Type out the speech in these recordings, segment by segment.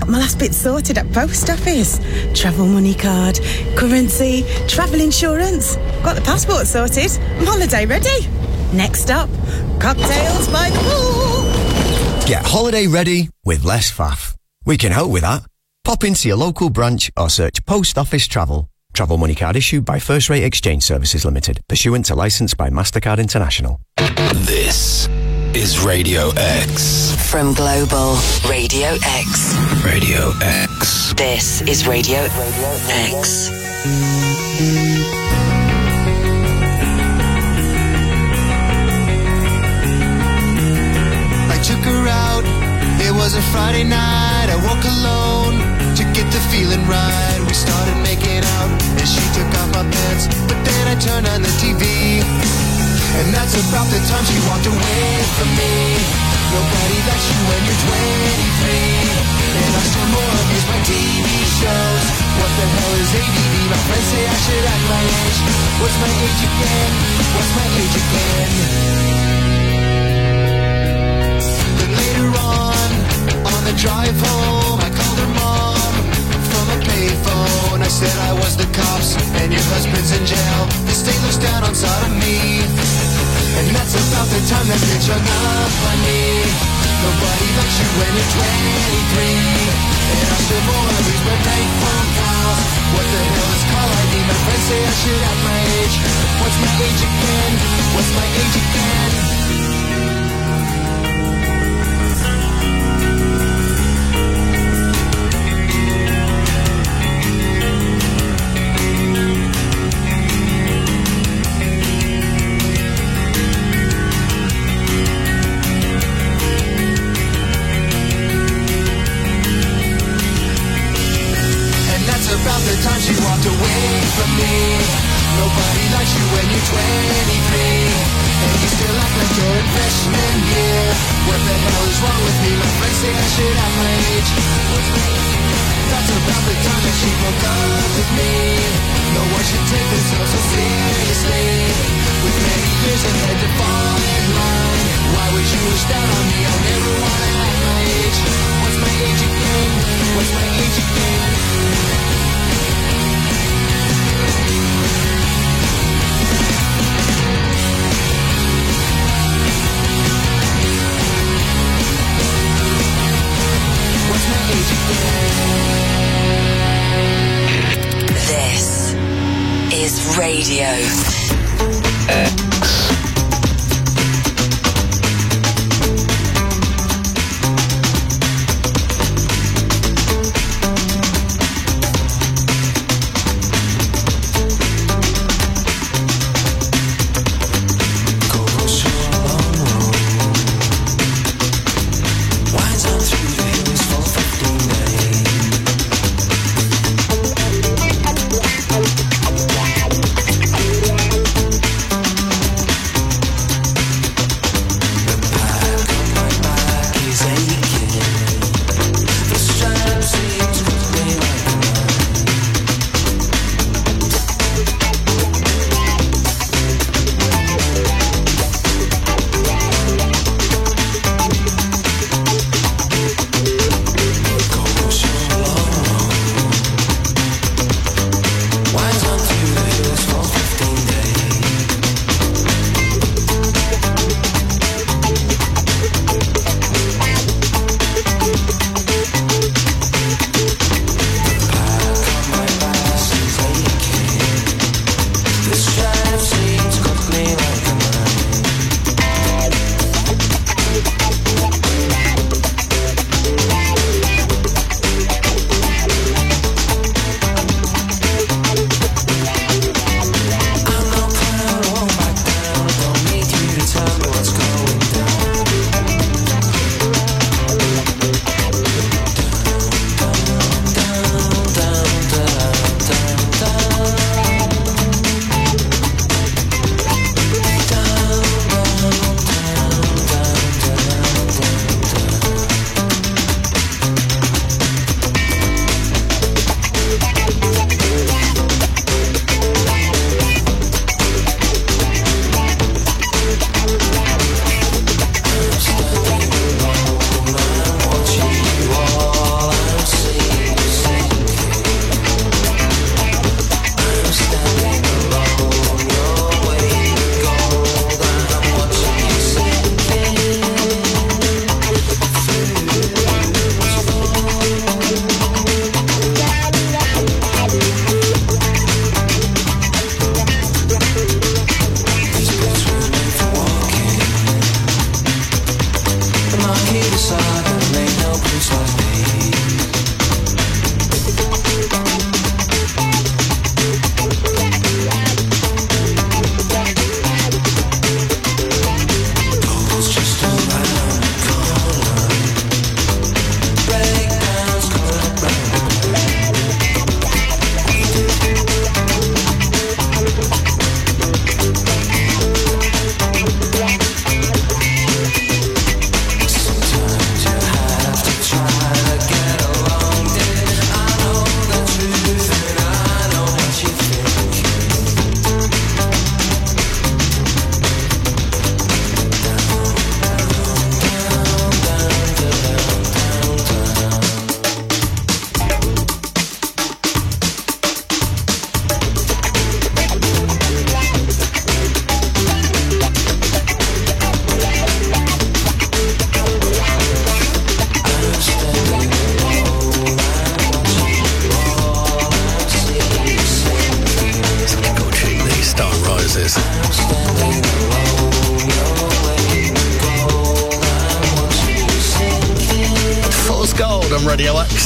Got my last bit sorted at post office. Travel money card, currency, travel insurance. Got the passport sorted. I'm holiday ready. Next stop, cocktails by the pool. Get holiday ready with less faff. We can help with that. Pop into your local branch or search Post Office Travel. Travel money card issued by First Rate Exchange Services Limited, pursuant to licence by MasterCard International. This is Radio X. From Global Radio X. Radio X. This is Radio X. I took her out, it was a Friday night. I woke alone to get the feeling right. We started making out and she took off my pants, but then I turned on the TV, and that's about the time she walked away from me. Nobody likes you when you're 23, and I still more abuse my TV shows. What the hell is ADD? My friends say I should act my age. What's my age again? What's my age again? Then later on the drive home, I called her mom from a payphone. I said I was the cops and your husband's in jail. The state looks down on sodomy, and that's about the time that bitch hung up on me. Nobody likes you when you're 23, and I still more abuse my bank phone calls. What the hell is call ID? My friends say I should have my age. What's my age again? What's my age again? About the time she walked away from me. Nobody likes you when you're 23, and you still act like you're in freshman year. What the hell is wrong with me? My friends say I should have my age. That's about the time that she broke up with me. No one should take themselves so seriously, with many years ahead to fall in line. Why would you wish down on me? I'll never wanna have my age. What's my age again? What's my age again? This is Radio X.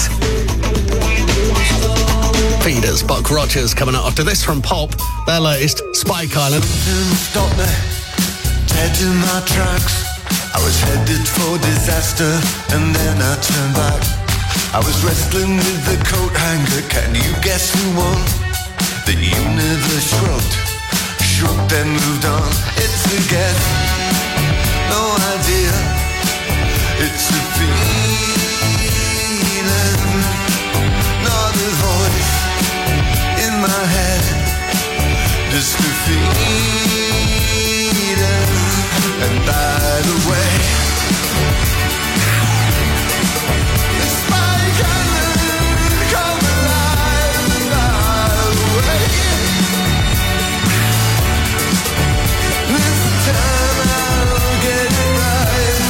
Feeders, Buck Rogers coming up after this from Pulp, their latest, Spike Island. Stop me, dead in my tracks. I was headed for disaster, and then I turned back. I was wrestling with the coat hanger, can you guess who won? The universe shrugged, then moved on. It's a guess, no idea. It's a feeling, not a voice in my head. Just a feeling, and by the way, the Spike Island come alive. And by the way, this time I'll get it right.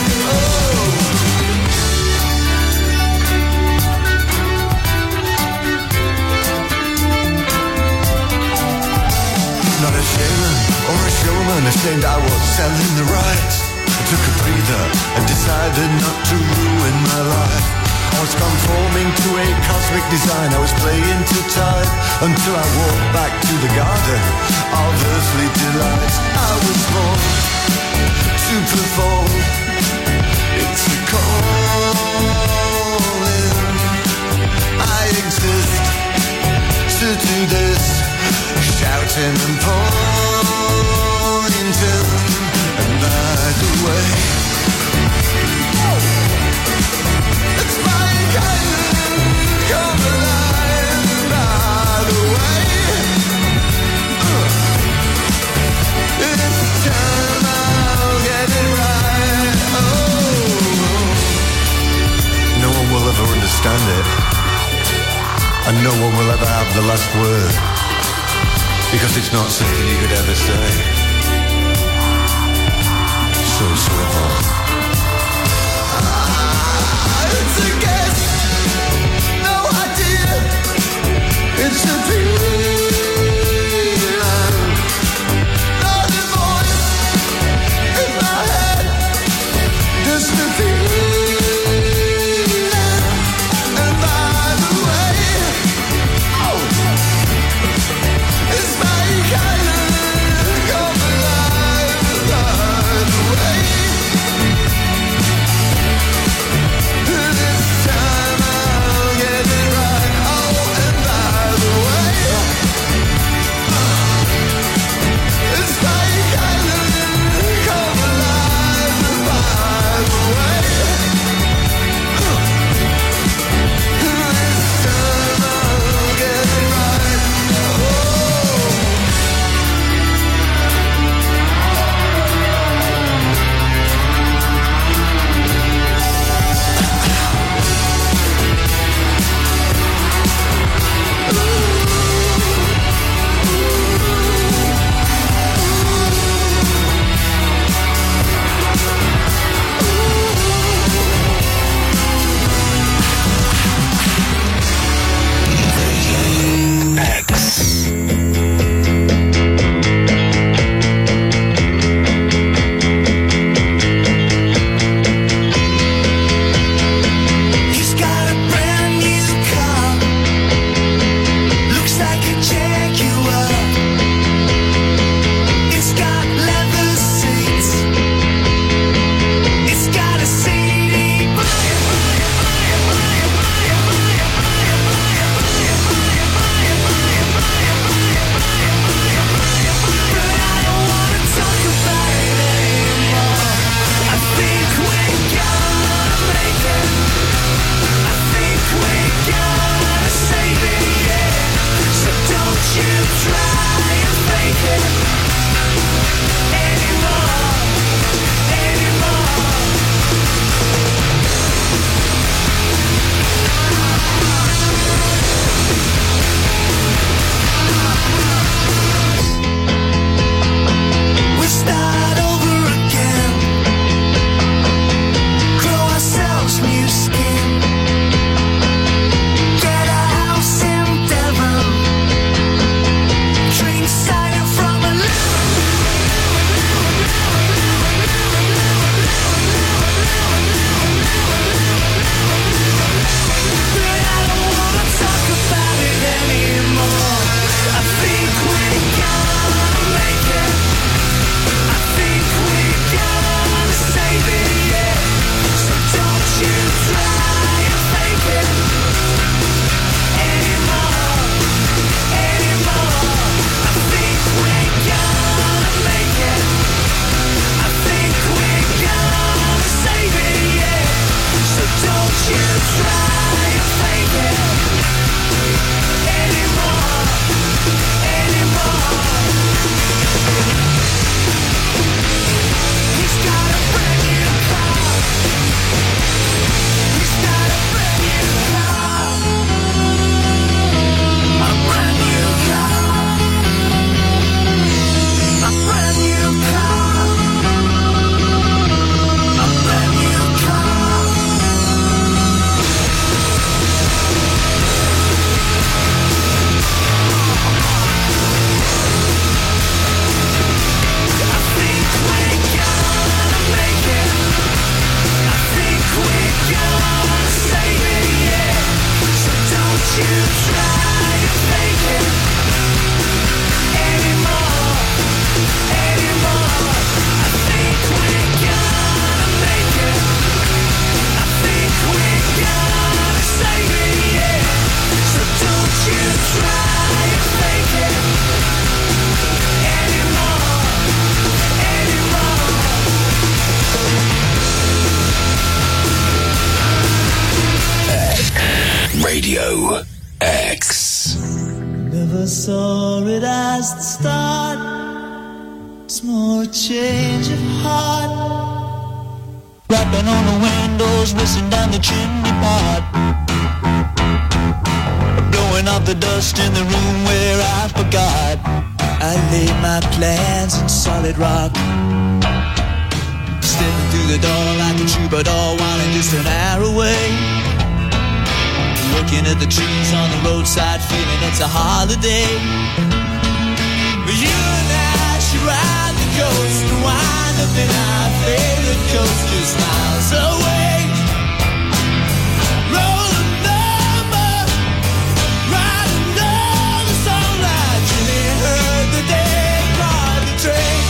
Not a shaman or a showman, ashamed I was selling the rights. I took a breather and decided not to ruin my life. I was conforming to a cosmic design, I was playing to time until I walked back to the garden of earthly delights. I was born to perform, it's a calling. I exist to do this, shouting and pointing, and by the way, it's Spike Island, come alive. And by the way, this time I'll get it right. No one will ever understand it, and no one will ever have the last word, because it's not something you could ever say. So simple. It's a guess, no idea. It's a feeling, not a voice in my head. Just a feeling, and by the way, it's Spike Island, come alive. By the way, this Radio X. Never saw it as the start. It's more a change of heart. Rapping on the windows, whistling down the chimney pot. Blowing off the dust in the room where I forgot. I laid my plans in solid rock. Stepping through the door like a troubadour, wanting just an hour away. Looking at the trees on the roadside, feeling it's a holiday. You and I should ride the coast and wind up in our favorite coast just miles away. Roll a number, ride another song like Jimmy heard the day called the train.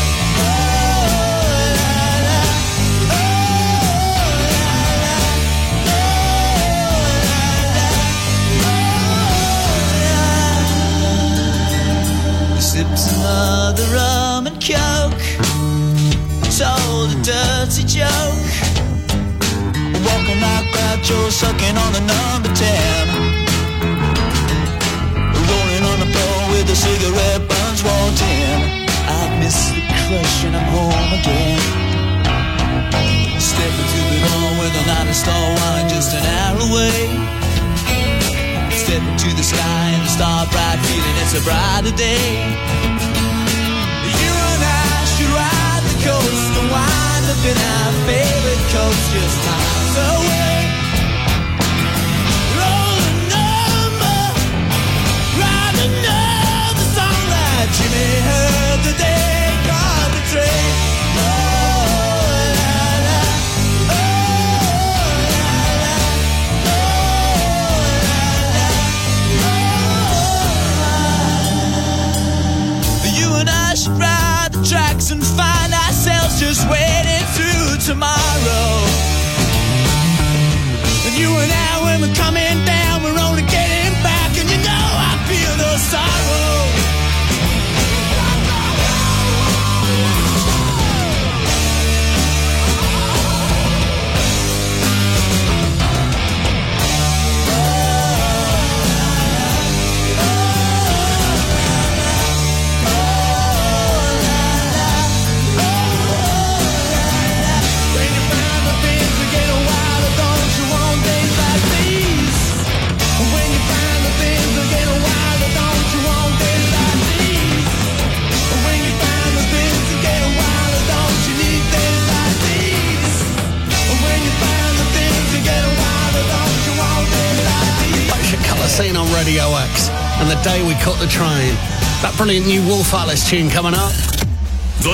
Sips another rum and coke, told a dirty joke. Walking like Groucho, sucking on the number 10. Rolling on the floor with the cigarette buns walked in. I miss the crush and I'm home again. Stepping through the door with a night star wine just an hour away. Stepping to the sky and the star bright, feeling it's a brighter day. You and I should ride the coast and wind up in our favorite coast just miles away. Roll a number, ride another song like Jimmy heard the day called the train. Ride the tracks and find ourselves just waiting through tomorrow. And you and I, when we're coming down, we're only getting back, and you know I feel no sorrow. Seen on Radio X and The Day We Cut the Train. That brilliant new Wolf Alice tune coming up. The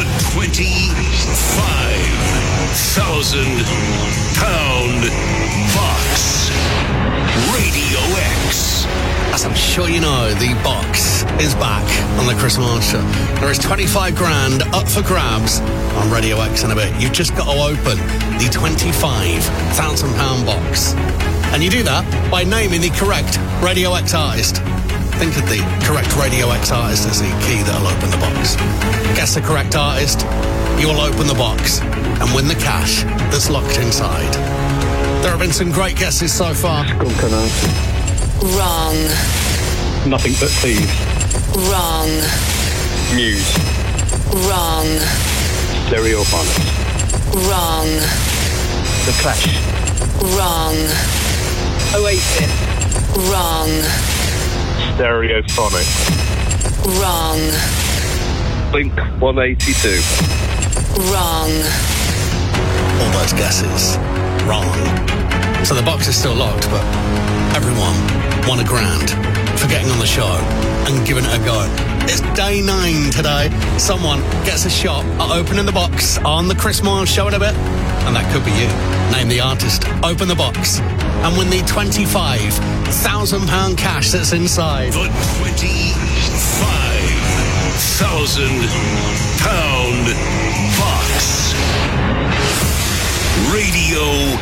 £25,000 box. Radio X. As I'm sure you know, the box is back on the Chris Marsh Show. There is 25 grand up for grabs on Radio X in a bit. You've just got to open the £25,000 box. And you do that by naming the correct Radio X artist. Think of the correct Radio X artist as the key that'll open the box. Guess the correct artist, you'll open the box and win the cash that's locked inside. There have been some great guesses so far. Wrong. Nothing but thieves. Wrong. Muse. Wrong. Stereophonics. Wrong. The Clash. Wrong. Oasis. Wrong. Stereophonics. Wrong. Blink 182. Wrong. All those guesses wrong. So the box is still locked, but everyone won £1,000. for getting on the show and giving it a go. It's day 9 today. Someone gets a shot at opening the box on the Chris Miles Show in a bit. And that could be you. Name the artist, open the box, and win the £25,000 cash that's inside. The £25,000 box. Radio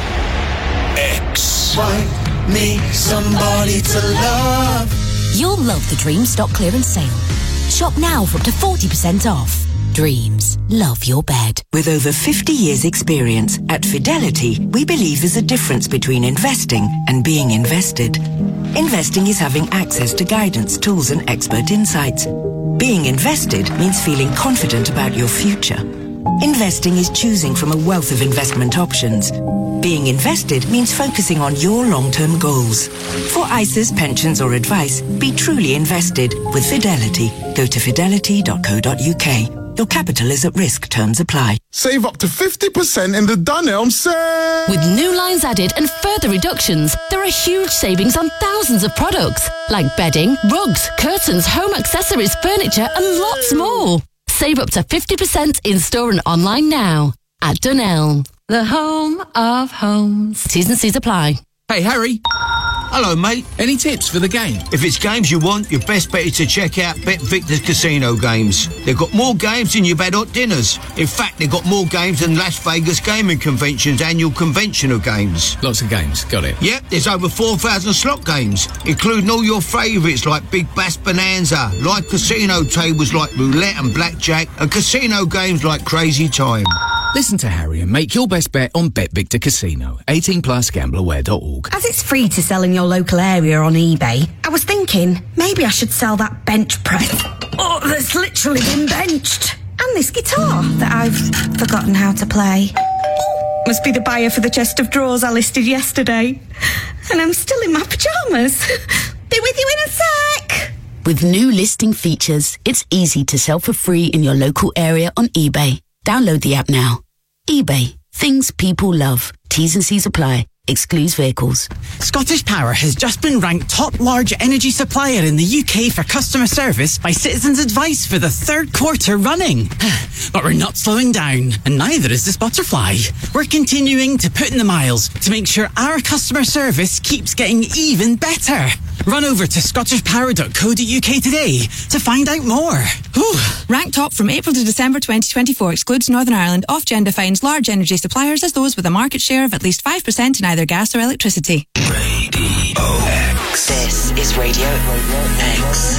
X. Find me somebody to love. You'll love the Dreams stock clearance sale. Shop now for up to 40% off. Dreams. Love your bed. With over 50 years' experience, at Fidelity, we believe there's a difference between investing and being invested. Investing is having access to guidance, tools, and expert insights. Being invested means feeling confident about your future. Investing is choosing from a wealth of investment options. Being invested means focusing on your long-term goals. For ISAs, pensions, or advice, be truly invested with Fidelity. Go to fidelity.co.uk. Your capital is at risk. Terms apply. Save up to 50% in the Dunelm sale! With new lines added and further reductions, there are huge savings on thousands of products, like bedding, rugs, curtains, home accessories, furniture, and lots more. Save up to 50% in-store and online now at Dunelm, the home of homes. T's and C's apply. Hey, Harry. Hello, mate. Any tips for the game? If it's games you want, your best bet is to check out Bet Victor's Casino Games. They've got more games than your Bad Hot Dinners. In fact, they've got more games than Las Vegas Gaming Convention's annual convention of games. Lots of games, got it. Yep, there's over 4,000 slot games, including all your favourites like Big Bass Bonanza, live casino tables like roulette and blackjack, and casino games like Crazy Time. Listen to Harry and make your best bet on Bet Victor Casino. 18 plus gambleaware.org. As it's free to sell in your local area on eBay, I was thinking maybe I should sell that bench press. Oh, that's literally been benched. And this guitar that I've forgotten how to play. Oh, must be the buyer for the chest of drawers I listed yesterday. And I'm still in my pyjamas. Be with you in a sec. With new listing features, it's easy to sell for free in your local area on eBay. Download the app now. eBay. Things people love. T's and C's apply. Excludes vehicles. Scottish Power has just been ranked top large energy supplier in the UK for customer service by Citizens Advice for the 3rd quarter running. But we're not slowing down, and neither is this butterfly. We're continuing to put in the miles to make sure our customer service keeps getting even better. Run over to scottishpower.co.uk today to find out more. Whew. Ranked top from April to December 2024 excludes Northern Ireland. Ofgem defines large energy suppliers as those with a market share of at least 5% in either gas or electricity. Radio X. This is Radio X.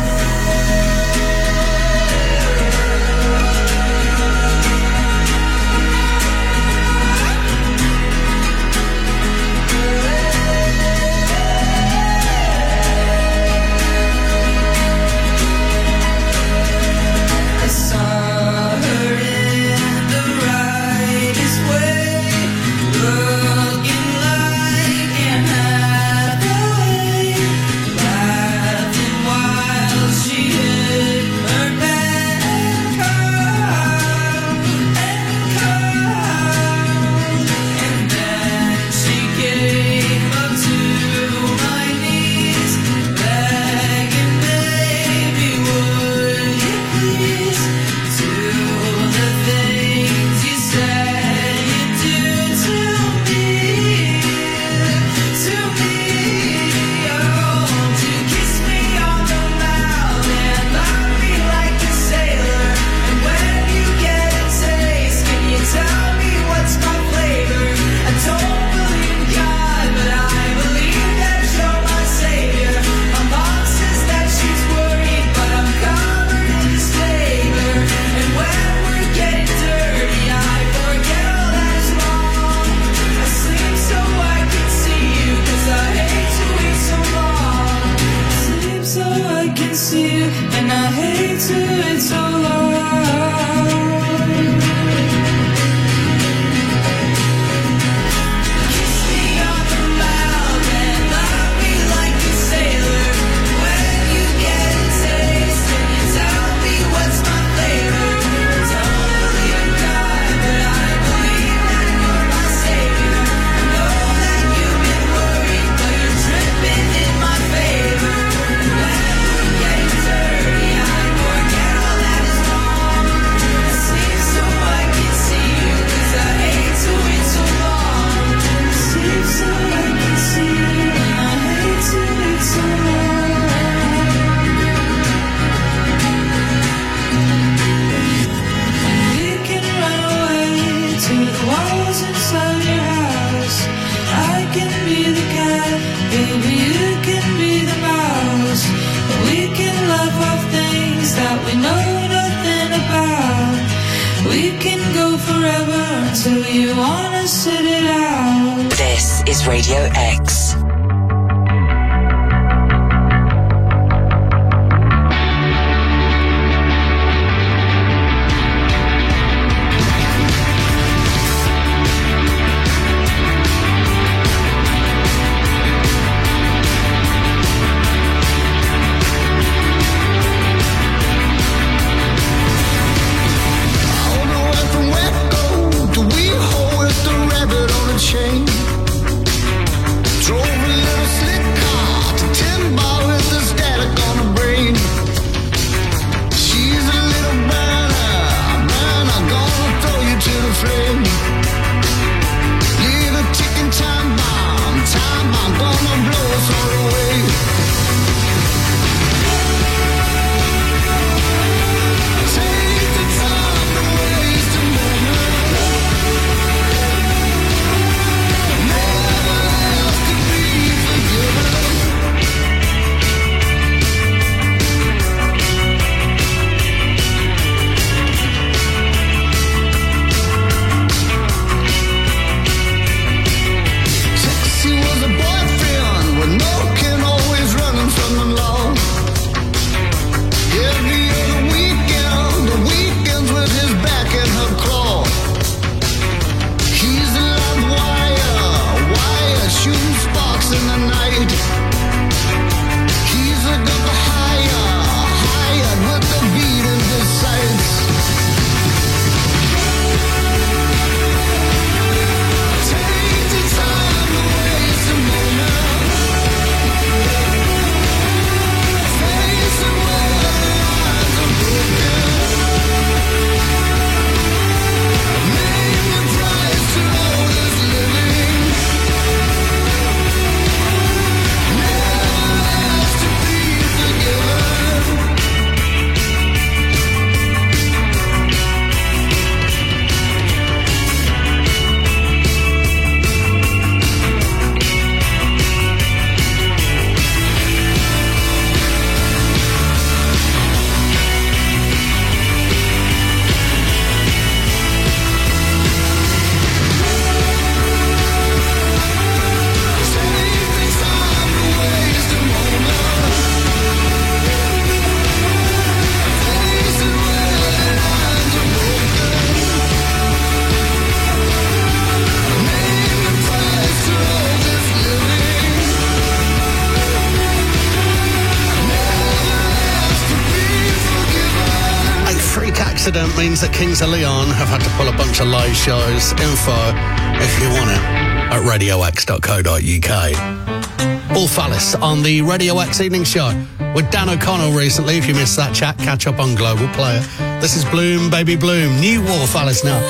out till you wanna sit it out. This is Radio X. Chain. Drove a little slick car to 10 bar with the static on the brain. She's a little burner, gonna throw you to the flame. Leave a ticking time bomb, gonna blow us all away. Take the time to waste a moment. Accident means that Kings of Leon have had to pull a bunch of live shows. Info, if you want it, at radiox.co.uk. Paul Fallis on the Radio X Evening Show with Dan O'Connell recently. If you missed that chat, catch up on Global Player. This is Bloom, Baby Bloom. New War Fallis now.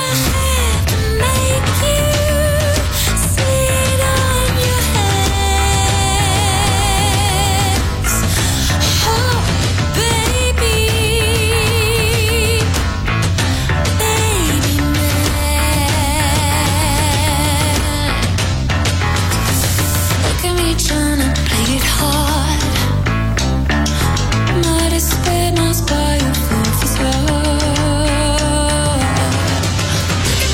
By your foot for slow.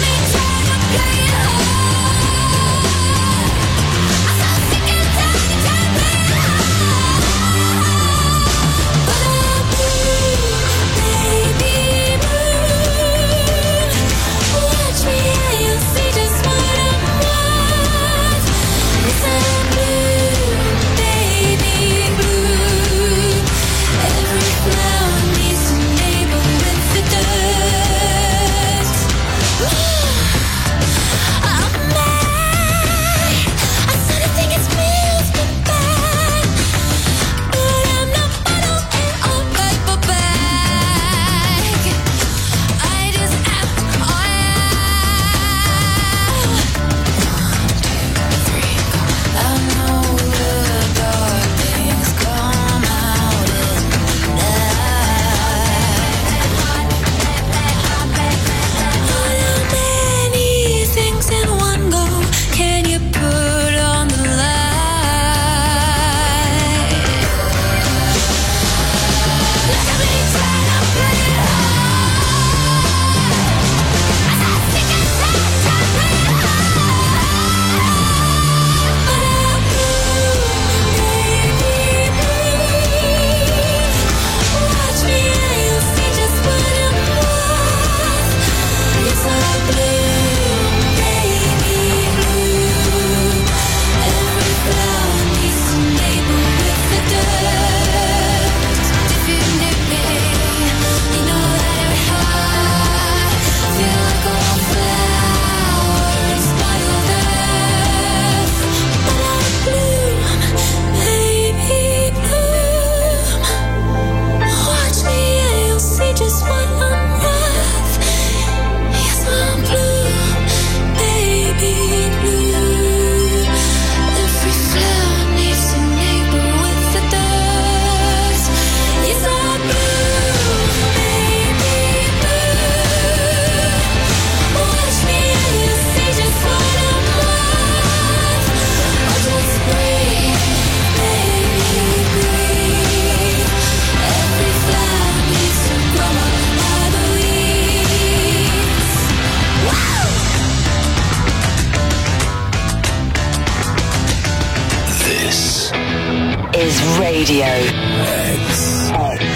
Radio X.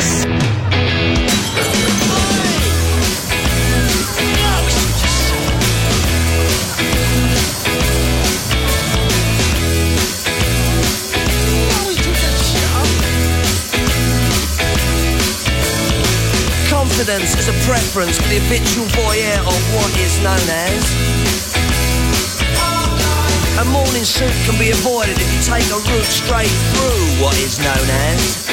Confidence is a preference for the habitual voyeur of what is known as. A morning suit can be avoided if you take a route straight through what is known as.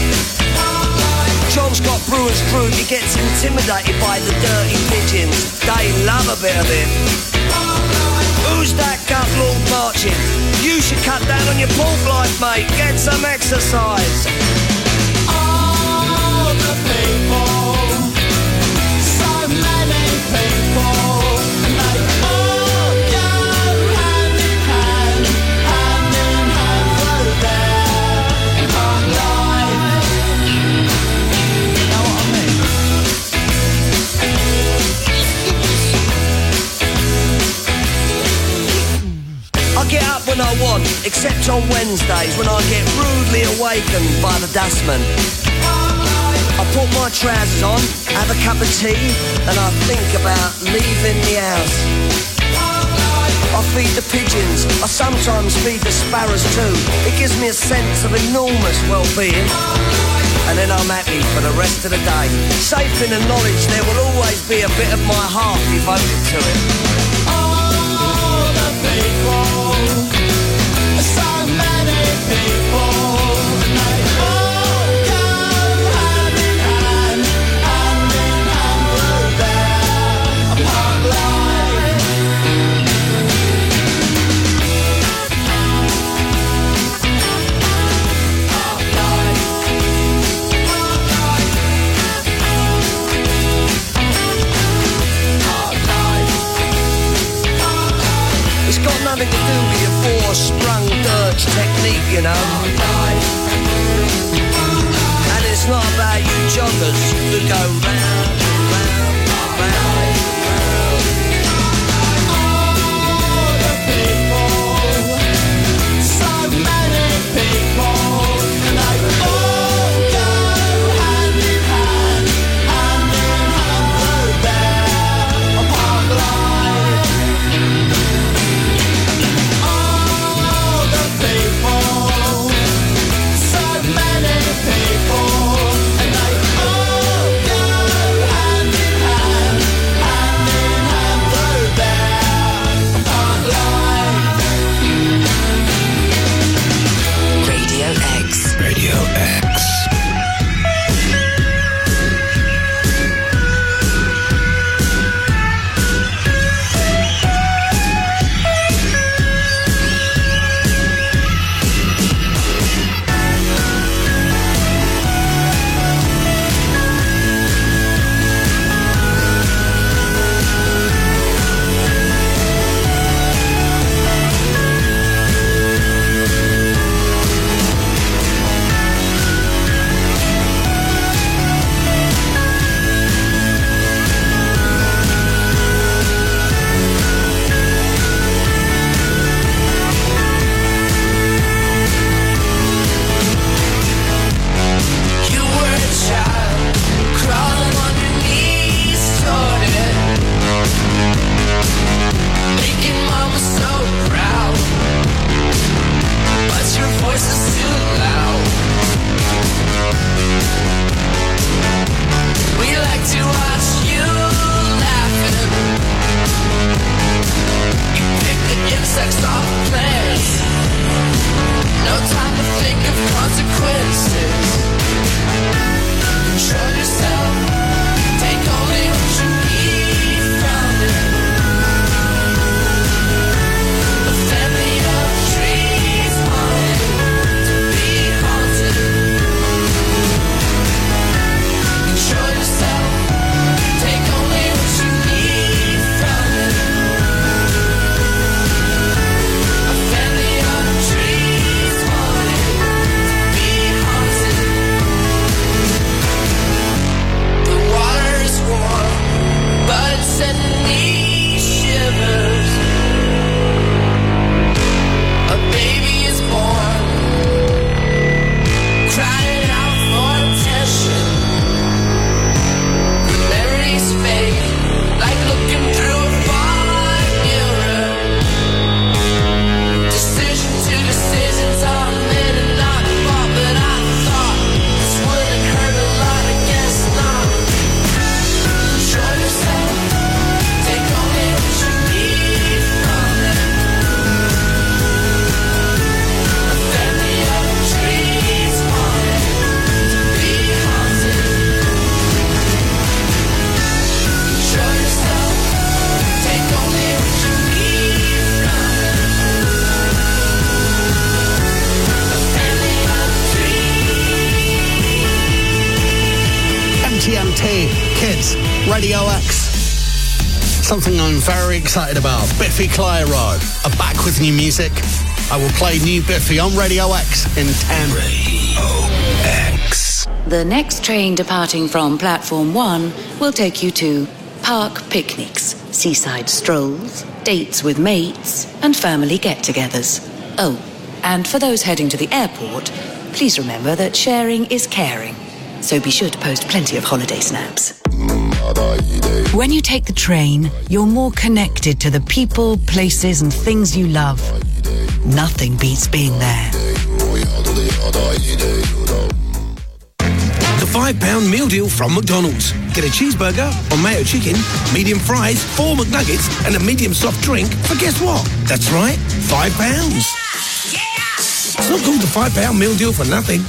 John Scott Brewer's crew, he gets intimidated by the dirty pigeons. They love a bit of it. Who's that gut lord marching? You should cut down on your pork life, mate. Get some exercise. All the people, so many people, and they all go hand in hand through their life. Know what I mean? I get up when I want, except on Wednesdays when I get rudely awakened by the dustman. I put my trousers on, have a cup of tea, and I think about leaving the house. I feed the pigeons, I sometimes feed the sparrows too. It gives me a sense of enormous well-being. And then I'm happy for the rest of the day, safe in the knowledge there will always be a bit of my heart devoted to it. All the people, so many people, and they all go hand in hand through their park life. It's got nothing to do with your four-sprung dirge technique, you know. And it's not about you joggers who go round and round and round and round. All the people, so many people, and they all go hand in hand through their park life. All the people, so many people, and they all go TNT, Kids, Radio X. Something I'm very excited about. Biffy Clyro are back with new music. I will play new Biffy on Radio X in 10. Radio X. The next train departing from Platform 1 will take you to park picnics, seaside strolls, dates with mates, and family get-togethers. Oh, and for those heading to the airport, please remember that sharing is caring. So be sure to post plenty of holiday snaps. When you take the train, you're more connected to the people, places, and things you love. Nothing beats being there. The £5 meal deal from McDonald's. Get a cheeseburger or mayo chicken, medium fries, 4 McNuggets, and a medium soft drink for guess what? That's right, £5. It's not called the £5 meal deal for nothing.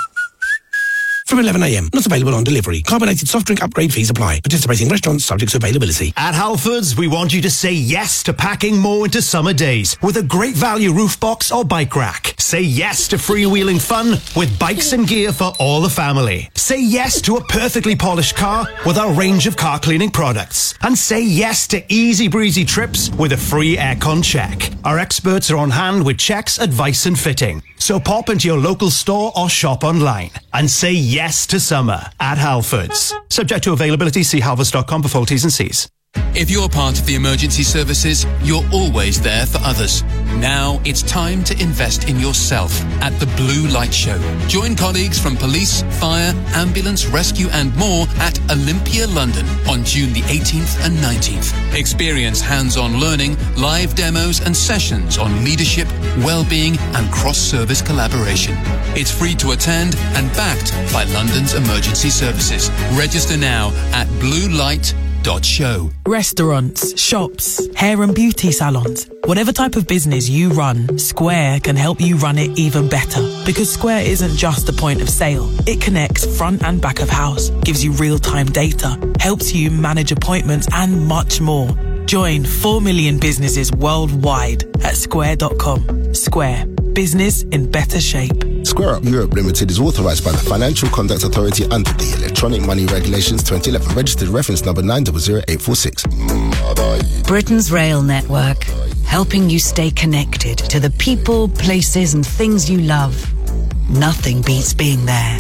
From 11 a.m. Not available on delivery. Carbonated soft drink upgrade fees apply. Participating restaurants subject to availability. At Halfords, we want you to say yes to packing more into summer days with a great value roof box or bike rack. Say yes to freewheeling fun with bikes and gear for all the family. Say yes to a perfectly polished car with our range of car cleaning products. And say yes to easy breezy trips with a free aircon check. Our experts are on hand with checks, advice and fitting. So pop into your local store or shop online and say yes to summer at Halfords. Subject to availability, see halfords.com for full T's and C's. If you're part of the emergency services, you're always there for others. Now it's time to invest in yourself at the Blue Light Show. Join colleagues from police, fire, ambulance, rescue and more at Olympia, London on June the 18th and 19th. Experience hands-on learning, live demos and sessions on leadership, well-being and cross-service collaboration. It's free to attend and backed by London's emergency services. Register now at bluelight.show. Restaurants, shops, hair and beauty salons. Whatever type of business you run, Square can help you run it even better. Because Square isn't just a point of sale. It connects front and back of house, gives you real-time data, helps you manage appointments and much more. Join 4 million businesses worldwide at square.com. Square. Business in better shape. Square Up Europe Limited is authorised by the Financial Conduct Authority under the Electronic Money Regulations 2011, registered reference number 900846. Britain's rail network, helping you stay connected to the people, places and things you love. Nothing beats being there.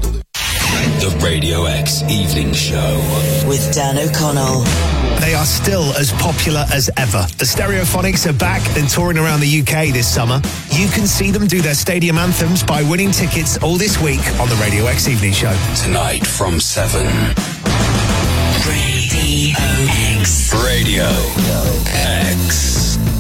The Radio X Evening Show with Dan O'Connell. They are still as popular as ever. The Stereophonics are back and touring around the UK this summer. You can see them do their stadium anthems by winning tickets all this week on the Radio X Evening Show. Tonight from 7. Radio X. Radio X.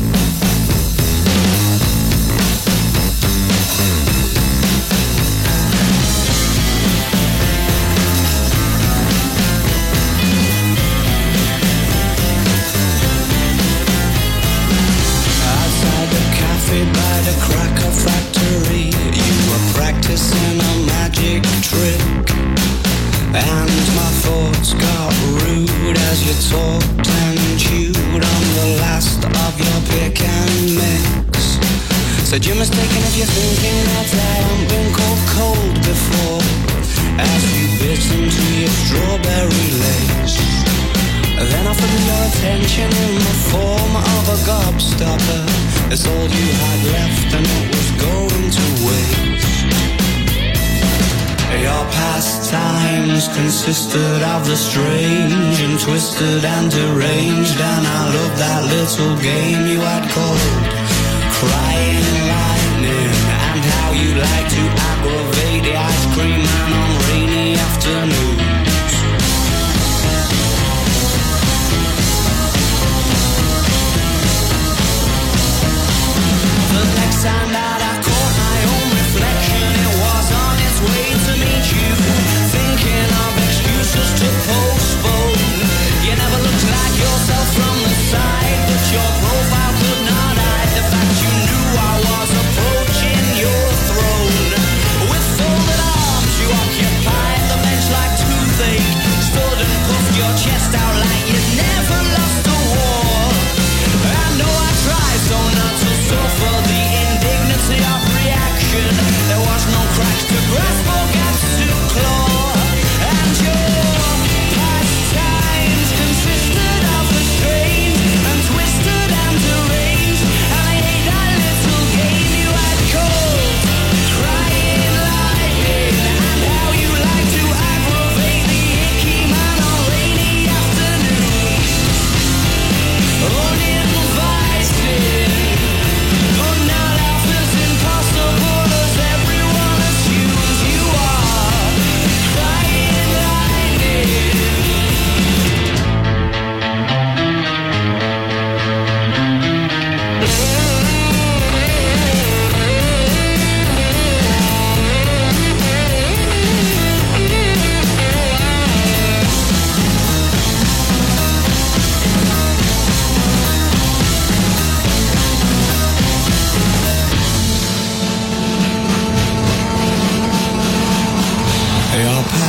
By the cracker factory, you were practicing a magic trick, and my thoughts got rude as you talked and chewed on the last of your pick and mix. Said you're mistaken if you're thinking that I haven't been called cold before, as you bit into your strawberry lace. Then offered me your attention in the form of a gobstopper. It's all you had left and it was going to waste. Your pastimes consisted of the strange and twisted and deranged, and I loved that little game you had called Crying Lightning, and how you like to aggravate the ice cream man on rainy afternoons. The next time that I caught my own reflection, it was on its way to meet you, thinking of excuses to postpone. You never looked like yourself from the side, but your profile could not hide the fact you knew I was approaching your throne with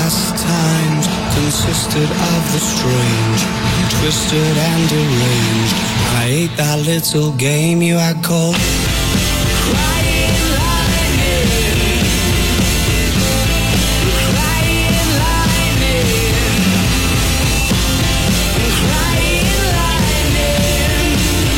pastimes consisted of the strange, twisted and deranged. I ate that little game you had called Crying Lightning. Crying Lightning. Crying Lightning.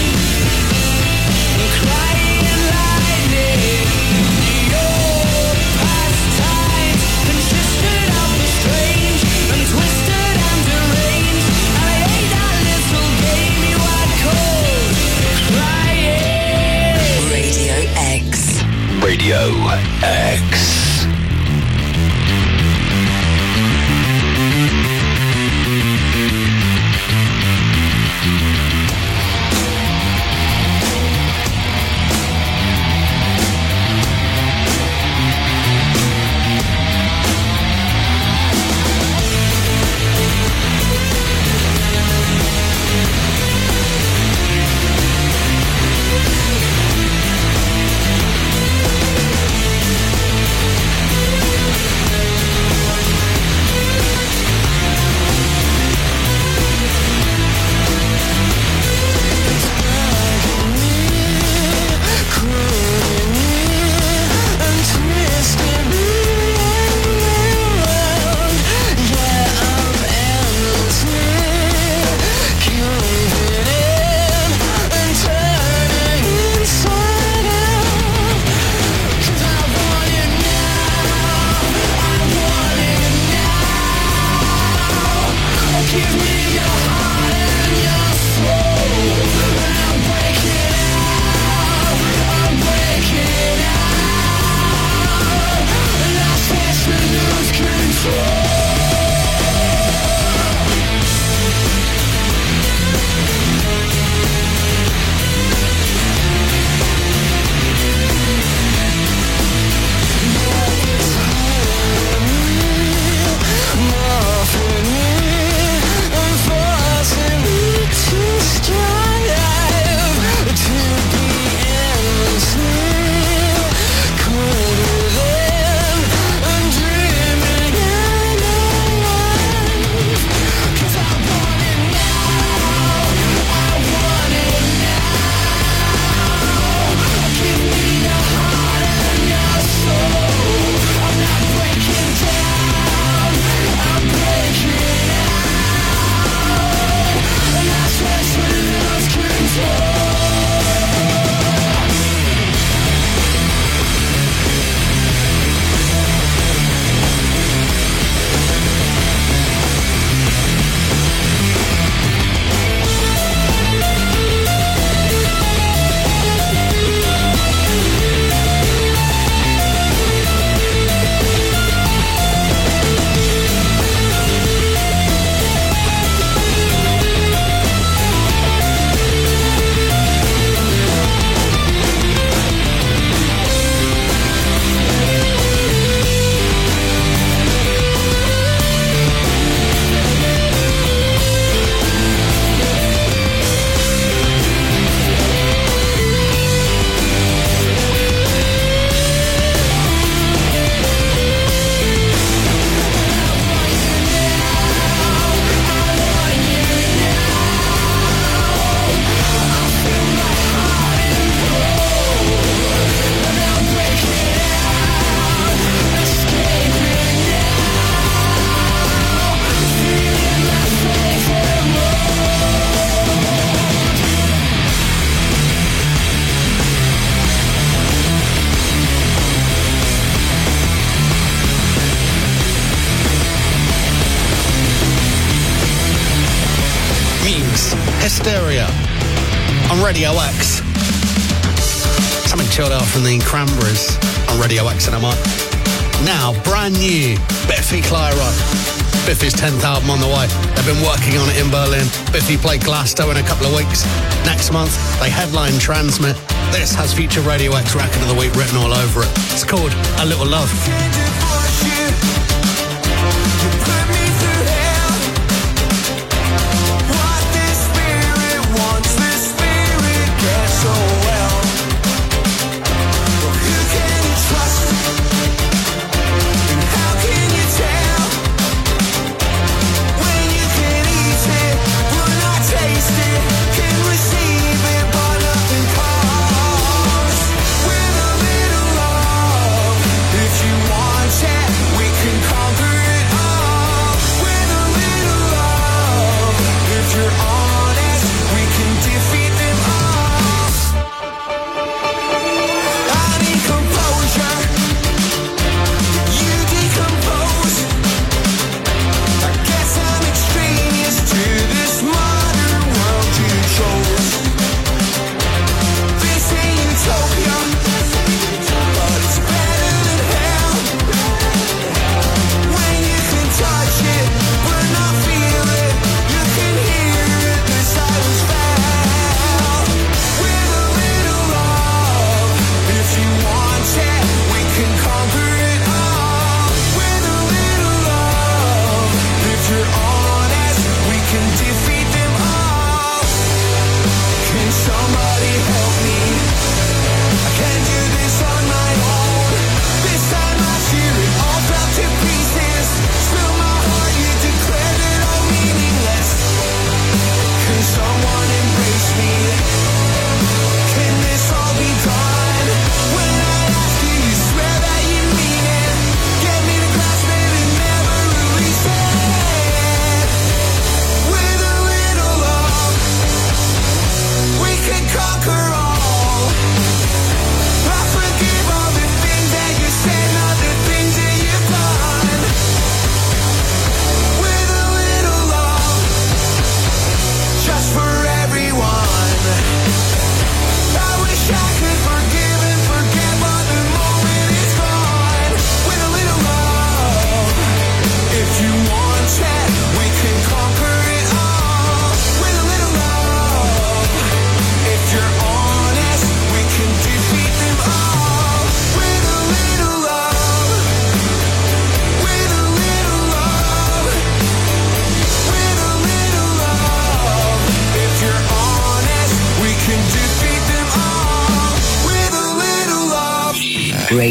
Crying Lightning. Your pastimes consisted of the strange and twisted and deranged. I ate that little game you had called Crying. Radio X. Radio X. Hysteria on Radio X. Something chilled out from the Cranberries on Radio X and now, brand new, Biffy Clyro. Biffy's 10th album on the way. They've been working on it in Berlin. Biffy played Glasgow in a couple of weeks. Next month, they headline Transmit. This has future Radio X Record of the Week written all over it. It's called A Little Love. How can you tell?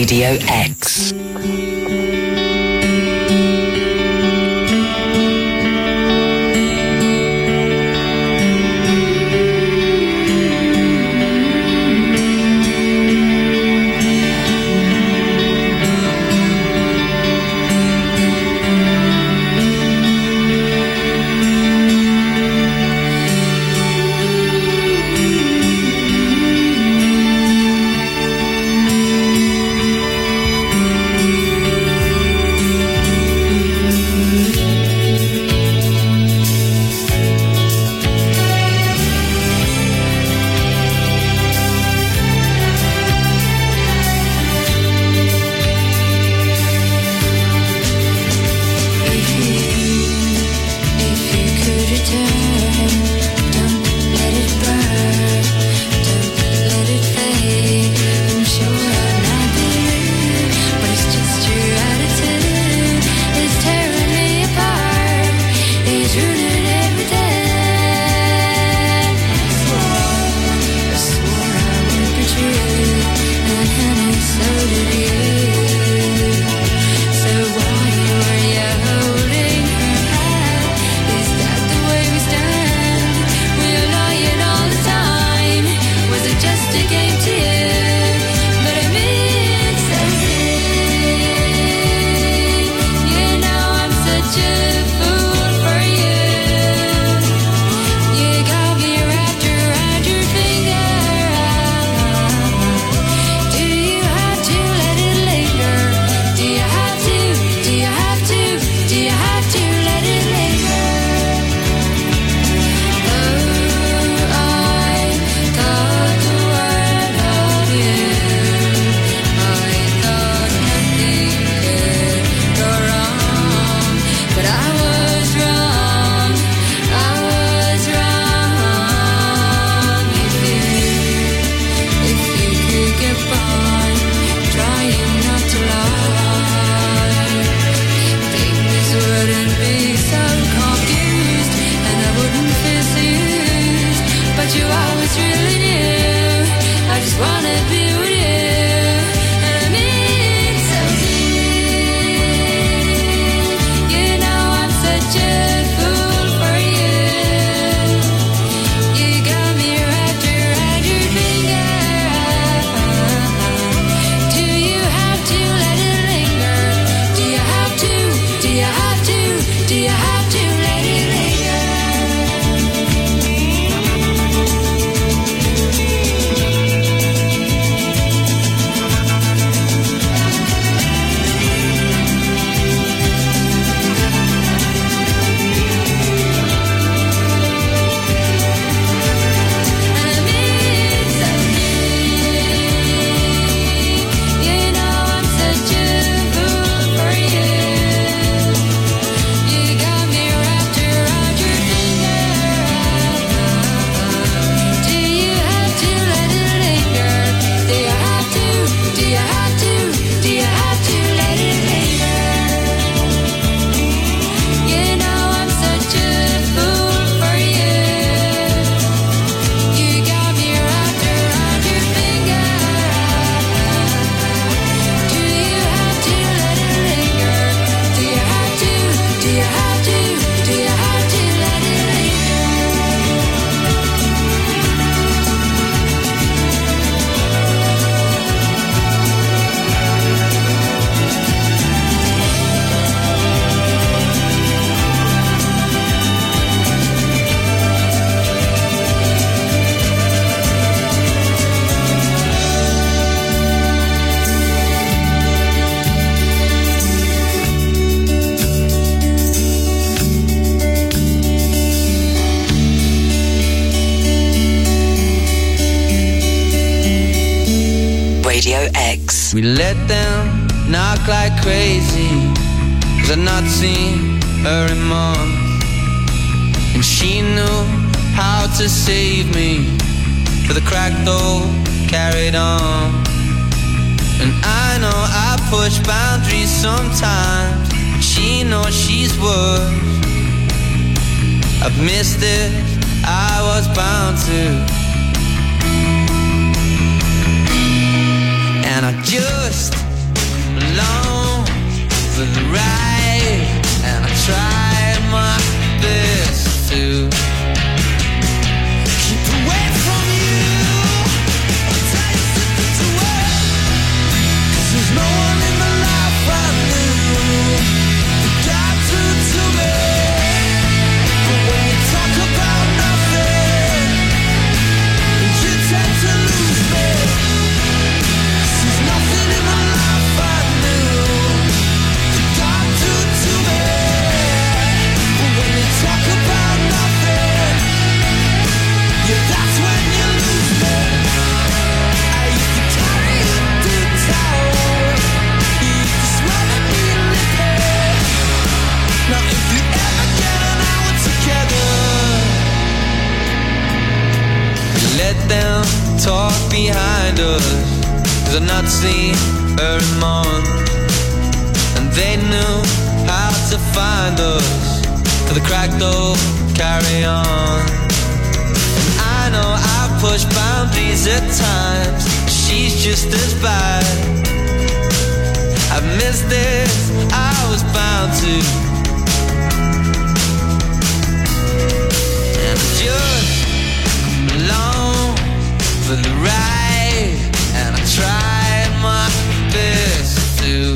Radio X. Radio X. We let them knock like crazy, 'cause I'd not seen her in months. And she knew how to save me, for the cracked door carried on. And I know I push boundaries sometimes, she knows she's worse. I've missed it, I was bound to. And I just along for the ride, and I try my best to keep away from you. I'll tell you something to wear, 'cause there's no one in my life I knew that got through to me. But when you talk about nothing, you tend to lose me. 'Cause there's nothing in my life I knew that got through to me. But when you talk about nothing, yeah, that's when you lose me. I used to carry you through town, you used to smile at me and lip it. Now if we ever get an hour together, let them talk behind us, 'cause I've not seen her in months, and they knew how to find us, for the crack door carry on. And I know I've pushed boundaries at times, she's just as bad. I've missed this, I was bound to, and I just come along for the ride, and I tried my best to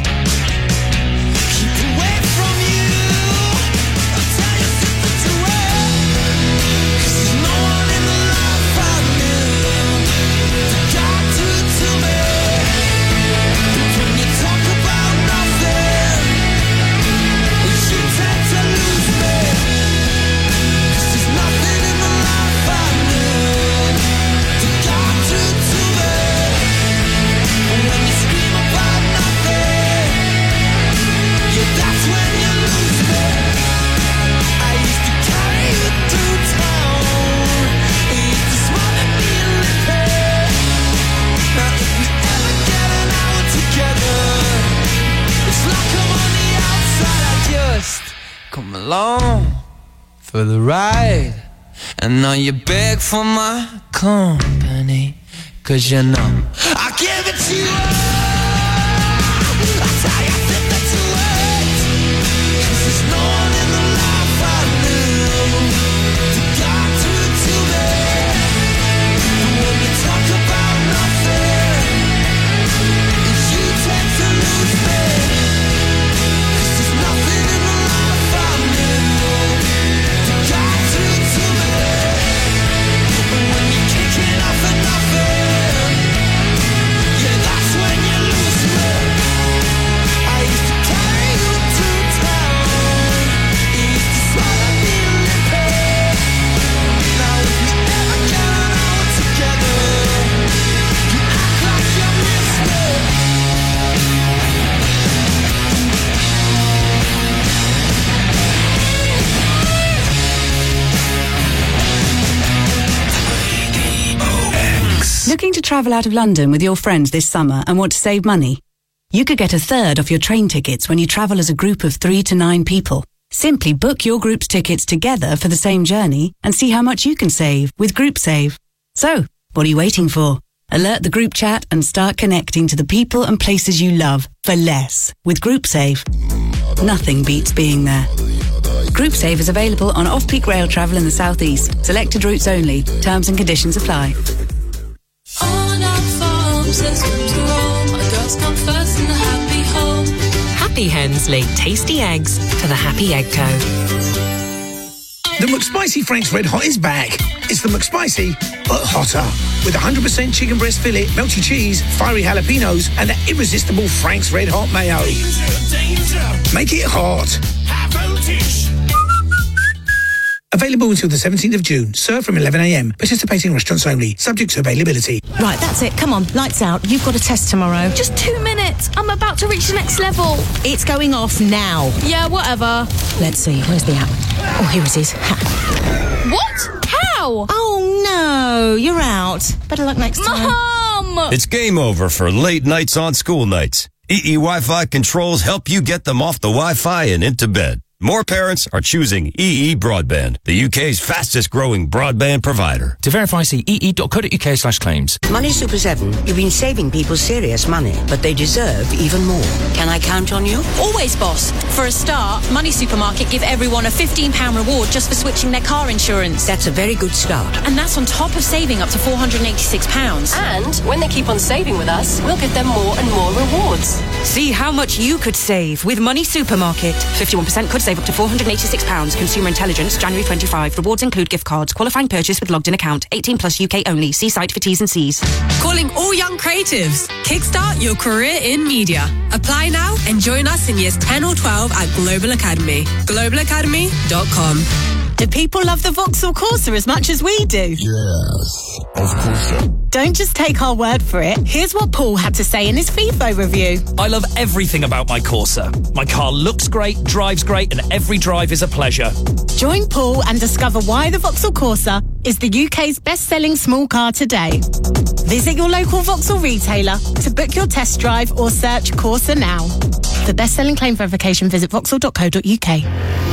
keep away from you. I'll tell you something to wear, 'cause there's no one in the life I knew that got through to me. But when you talk about nothing, you tend to lose me. 'Cause there's nothing in the life I knew that got through to me. And when you scream about nothing, yeah, that's when you lose me. I used to carry you through town, you used to smile at me and lip it. Now if we ever get an hour together, it's like I'm on the outside. I just come along for the ride, and now you beg for my company, 'cause you know I give it to you. I tell you something to it, 'cause there's no one in the life I knew that got through to me. But when you talk about nothing, you tend to lose me. 'Cause there's nothing in the life I knew that got through to me. But when you're kicking off at nothing, yeah, that's when you lose me. I used to carry you through town, you used to smile at me and lip it. Now if we ever get an hour together, you act like you miss me. Looking to travel out of London with your friends this summer and want to save money? You could get a third off your train tickets when you travel as a group of 3 to 9 people. Simply book your group's tickets together for the same journey and see how much you can save with GroupSave. So, what are you waiting for? Alert the group chat and start connecting to the people and places you love for less with GroupSave. Nothing beats being there. GroupSave is available on off-peak rail travel in the southeast. Selected routes only. Terms and conditions apply. On our farms, there's room to roam. Our girls come first in the happy home. Happy hens lay tasty eggs for the Happy Egg Co. The McSpicy Frank's Red Hot is back. It's the McSpicy, but hotter. With 100% chicken breast fillet, melty cheese, fiery jalapenos, and that irresistible Frank's Red Hot mayo. Make it hot. Available until the 17th of June. Served from 11 a.m. Participating restaurants only. Subject to availability. Right, that's it. Come on, lights out. You've got a test tomorrow. Just 2 minutes. I'm about to reach the next level. It's going off now. Yeah, whatever. Let's see. Where's the app? Oh, here it is. What? How? Oh, no. You're out. Better luck next time. Mom! It's game over for late nights on school nights. EE Wi-Fi controls help you get them off the Wi-Fi and into bed. More parents are choosing EE Broadband, the UK's fastest growing broadband provider. To verify, see ee.co.uk/claims. Money Super 7, you've been saving people serious money, but they deserve even more. Can I count on you? Always, boss. For a start, Money Supermarket give everyone a £15 reward just for switching their car insurance. That's a very good start. And that's on top of saving up to £486. And when they keep on saving with us, we'll give them more and more rewards. See how much you could save with Money Supermarket. 51% could save up to £486. Consumer Intelligence, January 25. Rewards include gift cards. Qualifying purchase with logged in account. 18 plus UK only. See site for T's and C's. Calling all young creatives. Kickstart your career in media. Apply now and join us in years 10 or 12 at Global Academy. globalacademy.com. Do people love the Vauxhall Corsa as much as we do? Yes, of course. Don't just take our word for it. Here's what Paul had to say in his FIFO review. I love everything about my Corsa. My car looks great, drives great, and every drive is a pleasure. Join Paul and discover why the Vauxhall Corsa is the UK's best-selling small car today. Visit your local Vauxhall retailer to book your test drive or search Corsa now. For best-selling claim verification, visit vauxhall.co.uk.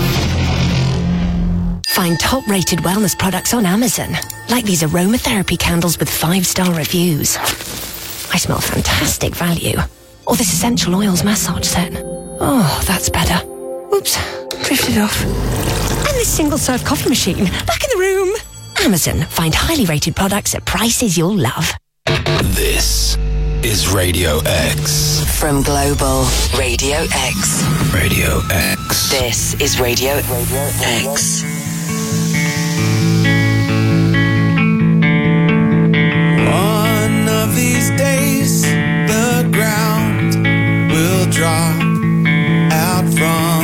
Find top-rated wellness products on Amazon, like these aromatherapy candles with 5-star reviews. I smell fantastic value. Or this essential oils massage set. Oh, that's better. Oops, drifted off. And this single-serve coffee machine, back in the room. Amazon, find highly rated products at prices you'll love. This is Radio X. From Global Radio X. Radio X. This is Radio X. One of these days, the ground will drop out from